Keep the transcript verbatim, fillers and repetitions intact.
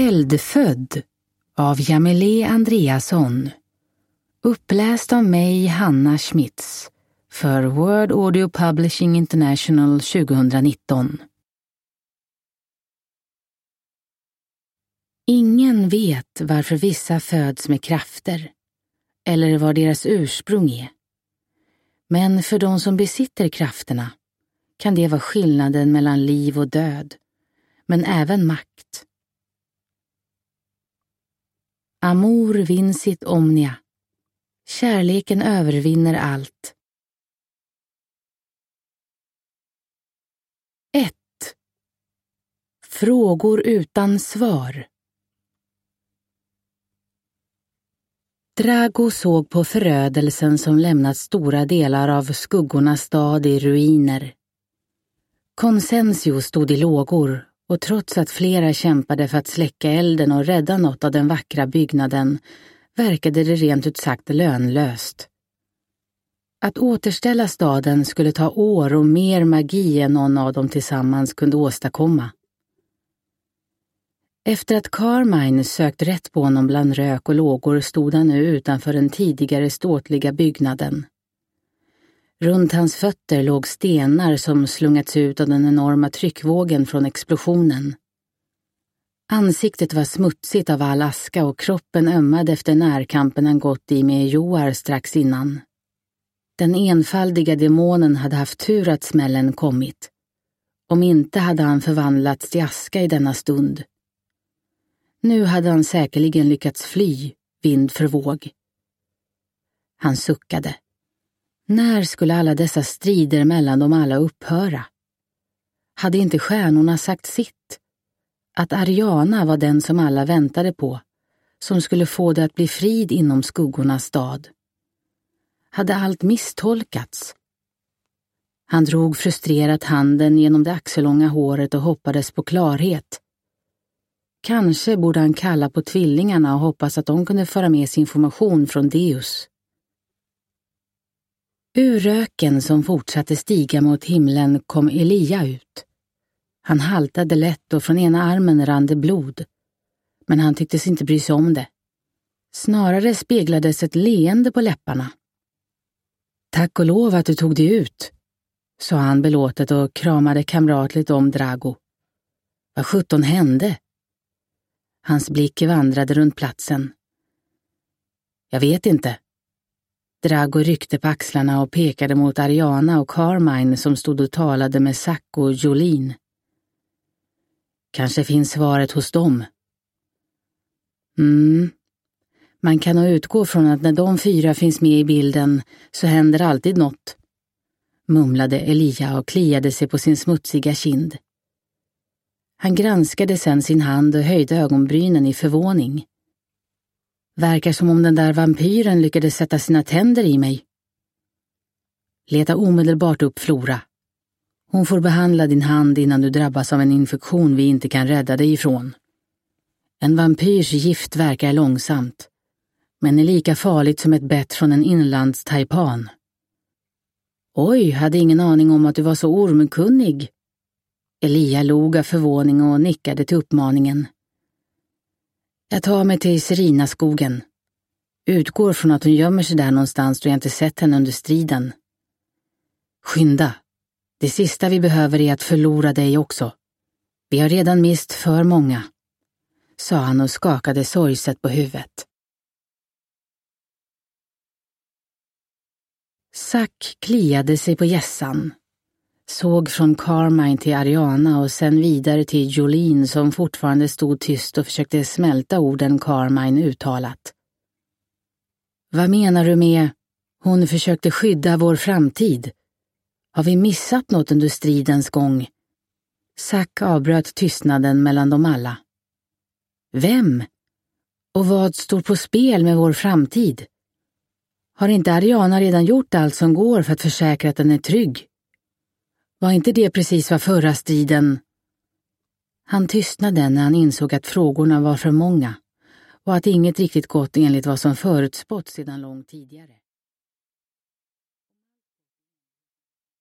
Eldfödd av Jamile Andreasson. Uppläst av mig, Hanna Schmitz, för Word Audio Publishing International tjugonitton. Ingen vet varför vissa föds med krafter, eller vad deras ursprung är. Men för de som besitter krafterna kan det vara skillnaden mellan liv och död, men även makt. Amor vincit omnia. Kärleken övervinner allt. ett. Frågor utan svar. Drago såg på förödelsen som lämnat stora delar av skuggornas stad i ruiner. Consensio stod i lågor, och trots att flera kämpade för att släcka elden och rädda något av den vackra byggnaden verkade det rent ut sagt lönlöst. Att återställa staden skulle ta år och mer magi än någon av dem tillsammans kunde åstadkomma. Efter att Carmine sökt rätt på honom bland rök och lågor stod han nu utanför den tidigare ståtliga byggnaden. Runt hans fötter låg stenar som slungats ut av den enorma tryckvågen från explosionen. Ansiktet var smutsigt av all aska och kroppen ömmade efter närkampen han gått i med Joar strax innan. Den enfaldiga demonen hade haft tur att smällen kommit. Om inte hade han förvandlats till aska i denna stund. Nu hade han säkerligen lyckats fly, vind för våg. Han suckade. När skulle alla dessa strider mellan dem alla upphöra? Hade inte stjärnorna sagt sitt? Att Ariana var den som alla väntade på, som skulle få det att bli frid inom skuggornas stad. Hade allt misstolkats? Han drog frustrerat handen genom det axellånga håret och hoppades på klarhet. Kanske borde han kalla på tvillingarna och hoppas att de kunde föra med sig information från Deus. Ur röken som fortsatte stiga mot himlen kom Elia ut. Han haltade lätt och från ena armen rann det blod. Men han tycktes inte bry sig om det. Snarare speglades ett leende på läpparna. Tack och lov att du tog dig ut, sa han belåtet och kramade kamratligt om Drago. Vad sjutton hände? Hans blick vandrade runt platsen. Jag vet inte. Drago ryckte på axlarna och pekade mot Ariana och Carmine som stod och talade med Zack och Jolene. Kanske finns svaret hos dem. Mm. Man kan nog utgå från att när de fyra finns med i bilden så händer alltid något, mumlade Elia och kliade sig på sin smutsiga kind. Han granskade sedan sin hand och höjde ögonbrynen i förvåning. Verkar som om den där vampyren lyckades sätta sina tänder i mig. Leta omedelbart upp Flora. Hon får behandla din hand innan du drabbas av en infektion vi inte kan rädda dig ifrån. En vampyrs gift verkar långsamt, men är lika farligt som ett bett från en inlandstaipan. Oj, hade ingen aning om att du var så ormkunnig. Elia log av förvåning och nickade till uppmaningen. Jag tar mig till Serinaskogen. Utgår från att hon gömmer sig där någonstans då jag inte sett henne under striden. Skynda. Det sista vi behöver är att förlora dig också. Vi har redan mist för många, sa han och skakade sorgset på huvudet. Zack kliade sig på gässan. Såg från Carmine till Ariana och sen vidare till Jolene som fortfarande stod tyst och försökte smälta orden Carmine uttalat. Vad menar du med hon försökte skydda vår framtid? Har vi missat något under stridens gång? Zack avbröt tystnaden mellan dem alla. Vem? Och vad står på spel med vår framtid? Har inte Ariana redan gjort allt som går för att försäkra att den är trygg? Var inte det precis vad förra striden? Han tystnade när han insåg att frågorna var för många och att inget riktigt gått enligt vad som förutspått sedan långt tidigare.